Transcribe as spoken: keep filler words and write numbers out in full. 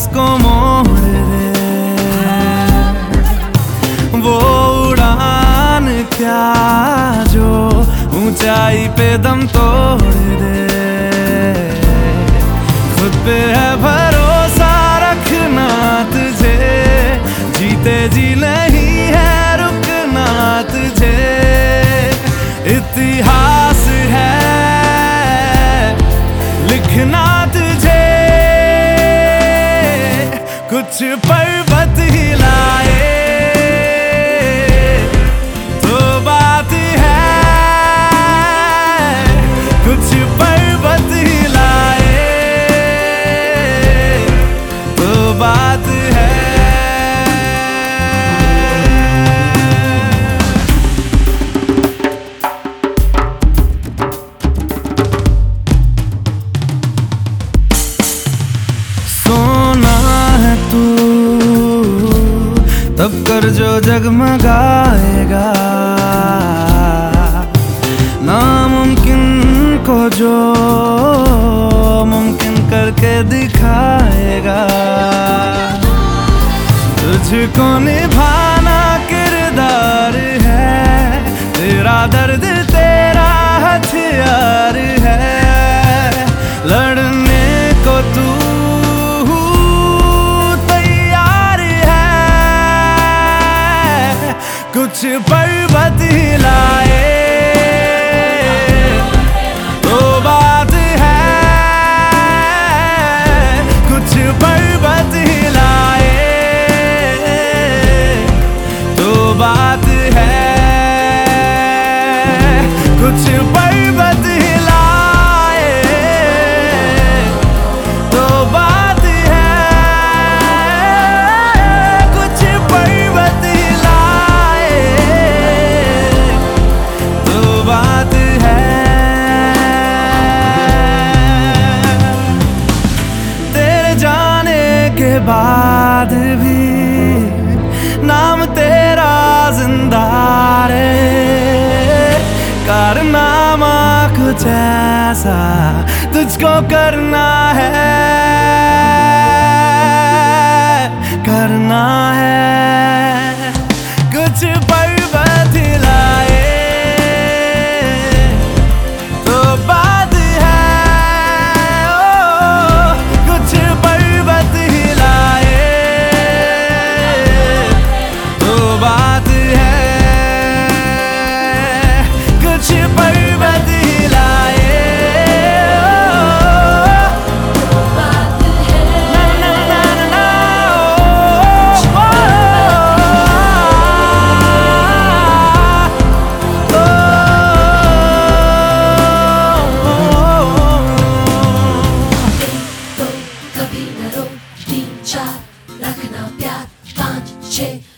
उसको मोड़ दे, वो उड़ान क्या जो ऊंचाई पे दम तोड़ दे। खुद पे है भरोसा रखना तुझे, जीते जी नहीं है रुकना तुझे। इतिहास है लिखना तुझे, कुछ पर्वत हिलाए तो बात है, कुछ पर्वत हिलाए तो बात है। तब कर जो जगमगाएगा, नामुमकिन को जो मुमकिन करके दिखाएगा। तुझको निभाना किरदार है, तेरा दर्द तेरा हथियार है। लड़ने को तू कुछ पर्वत हिलाए तो बात है, कुछ पर्वत हिलाए तो बात है, कुछ पर्वत हिलाए तो बात है, कुछ पर्वत बात है। तेरे जाने के बाद भी नाम तेरा जिंदा रे, कारनामा कुछ ऐसा तुझको करना है, करना है। कुछ पर्वत हिलाए रखना प्यार पाँच छः